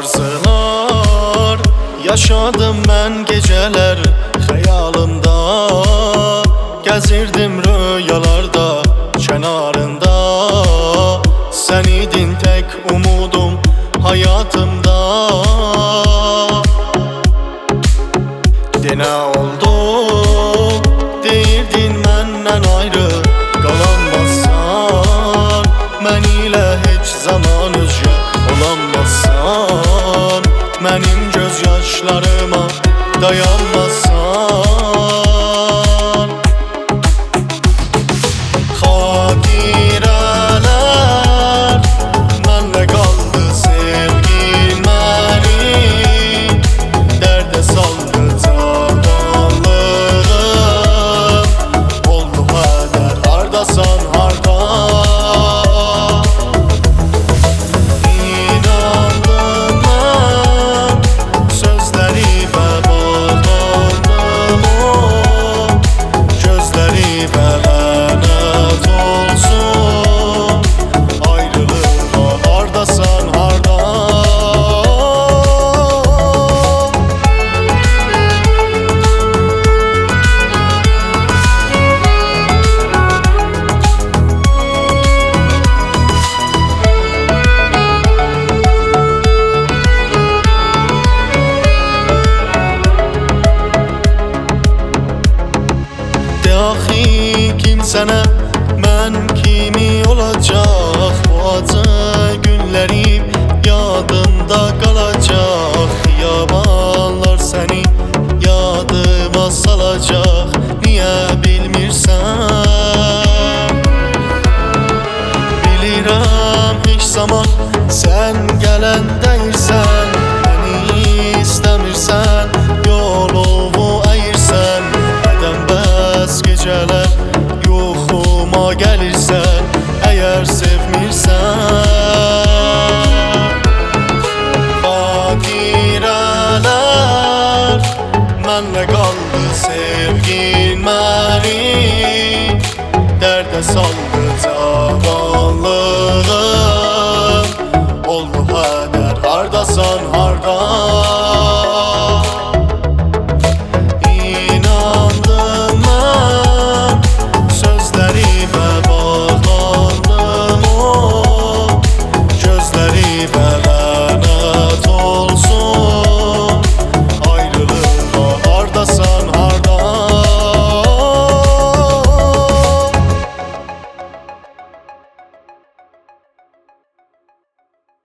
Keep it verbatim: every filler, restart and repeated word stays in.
arzular yaşadım ben geceler hayalımda, gezirdim rüyalarda kenarında. Sen idin tek umudum hayatımda. Dene oldu deyirdin menden ayrı kalanmazsan, mən ilə heç zaman özgə olanmazsan, mənim göz yaşlarıma dayanmazsan. Xatirələr mənlə qaldı sevgin məni, dərdə saldı cavanlığım, oldu hədər hardasan harda. İnandım mən sözləri və bağlandım o gözləri və lənət olsun ayrılığa hardasan harda. De axı kim sənə mən kimi olacaq, bu acı günlərim yadımda qalacaq. Yabanlar səni yadıma salacaq, niyə bilmirsən? Bilirəm heç zaman sən gələn deyirsən, məni istəmirsən, yolumu əyirsən, nədən bəs gecələr yuxuma gəlirsən, əgər sevmirsən. Xatirələr mənlə qaldı sevgin məni, dərdə saldı